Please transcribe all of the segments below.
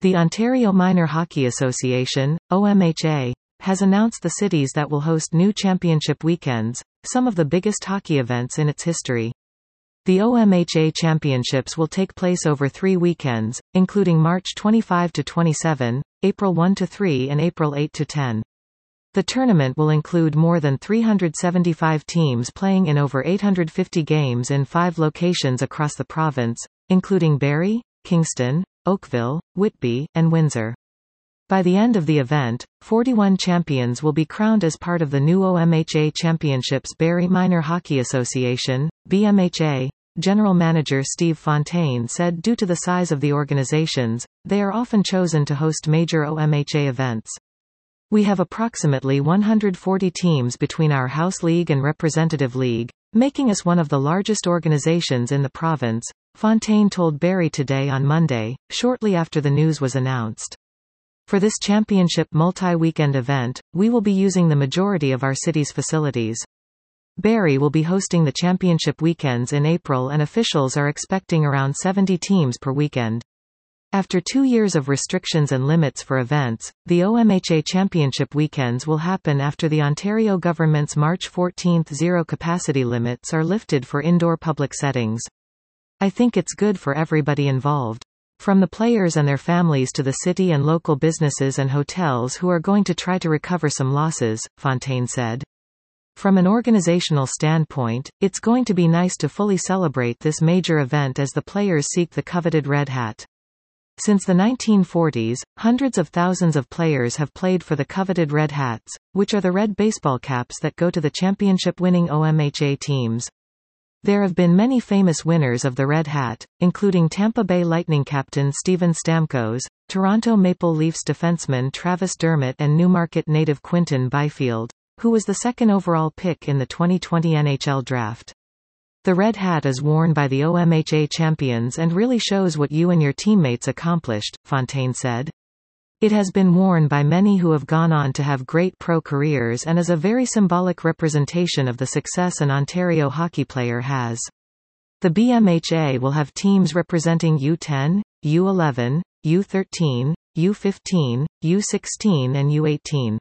The Ontario Minor Hockey Association, OMHA, has announced the cities that will host new championship weekends, some of the biggest hockey events in its history. The OMHA Championships will take place over 3 weekends, including March 25–27, April 1–3 and April 8–10. The tournament will include more than 375 teams playing in over 850 games in 5 locations across the province, including Barrie, Kingston, Oakville, Whitby, and Windsor. By the end of the event, 41 champions will be crowned as part of the new OMHA Championships. Barrie Minor Hockey Association, BMHA, General Manager Steve Fontaine said due to the size of the organizations, they are often chosen to host major OMHA events. We have approximately 140 teams between our House League and Representative League, making us one of the largest organizations in the province, Fontaine told Barrie Today on Monday, shortly after the news was announced. For this championship multi-weekend event, we will be using the majority of our city's facilities. Barrie will be hosting the championship weekends in April and officials are expecting around 70 teams per weekend. After 2 years of restrictions and limits for events, the OMHA Championship weekends will happen after the Ontario government's March 14 zero-capacity limits are lifted for indoor public settings. I think it's good for everybody involved. From the players and their families to the city and local businesses and hotels who are going to try to recover some losses, Fontaine said. From an organizational standpoint, it's going to be nice to fully celebrate this major event as the players seek the coveted red hat. Since the 1940s, hundreds of thousands of players have played for the coveted red hats, which are the red baseball caps that go to the championship-winning OMHA teams. There have been many famous winners of the red hat, including Tampa Bay Lightning captain Steven Stamkos, Toronto Maple Leafs defenseman Travis Dermott and Newmarket native Quinton Byfield, who was the second overall pick in the 2020 NHL draft. The red hat is worn by the OMHA champions and really shows what you and your teammates accomplished, Fontaine said. It has been worn by many who have gone on to have great pro careers and is a very symbolic representation of the success an Ontario hockey player has. The BMHA will have teams representing U10, U11, U13, U15, U16 and U18.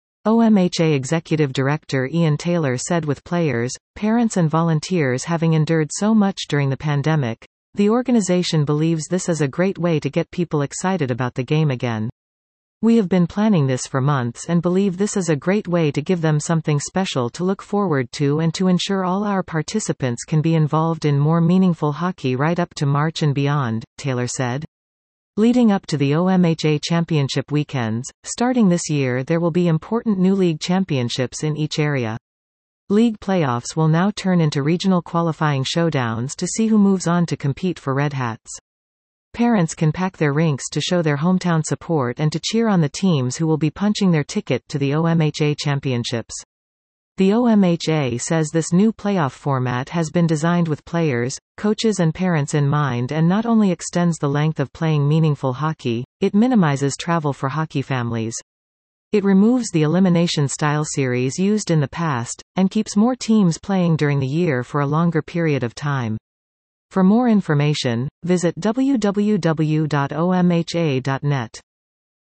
OMHA Executive Director Ian Taylor said with players, parents and volunteers having endured so much during the pandemic, the organization believes this is a great way to get people excited about the game again. We have been planning this for months and believe this is a great way to give them something special to look forward to and to ensure all our participants can be involved in more meaningful hockey right up to March and beyond, Taylor said. Leading up to the OMHA Championship weekends, starting this year there will be important new league championships in each area. League playoffs will now turn into regional qualifying showdowns to see who moves on to compete for Red Hats. Parents can pack their rinks to show their hometown support and to cheer on the teams who will be punching their ticket to the OMHA Championships. The OMHA says this new playoff format has been designed with players, coaches and parents in mind and not only extends the length of playing meaningful hockey, it minimizes travel for hockey families. It removes the elimination-style series used in the past, and keeps more teams playing during the year for a longer period of time. For more information, visit www.omha.net.